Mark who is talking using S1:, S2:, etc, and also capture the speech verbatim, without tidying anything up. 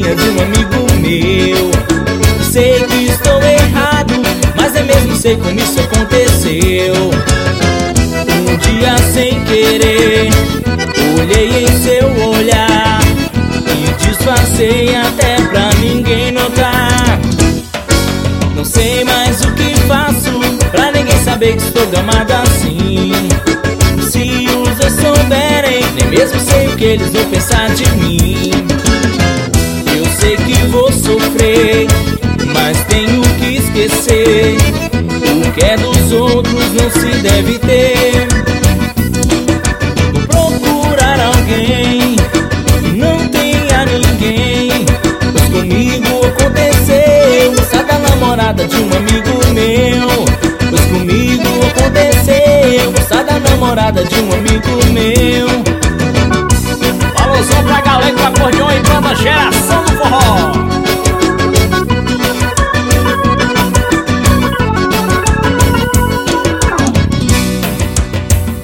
S1: minha de um amigo meu. Sei que estou errado, mas é mesmo, sei como isso aconteceu. Um dia sem querer, olhei em seu olhar e disfarcei até pra ninguém notar. Não sei mais o que faço pra ninguém saber que estou gamado assim. Se os dois souberem, nem mesmo sei o que eles vão pensar de mim. Eu sei que vou sofrer, mas tenho que esquecer. O que é dos outros não se deve ter. Vou procurar alguém que não tenha ninguém, pois comigo aconteceu. Gostar da namorada de um amigo meu, pois comigo aconteceu. Gostar da namorada de um amigo meu.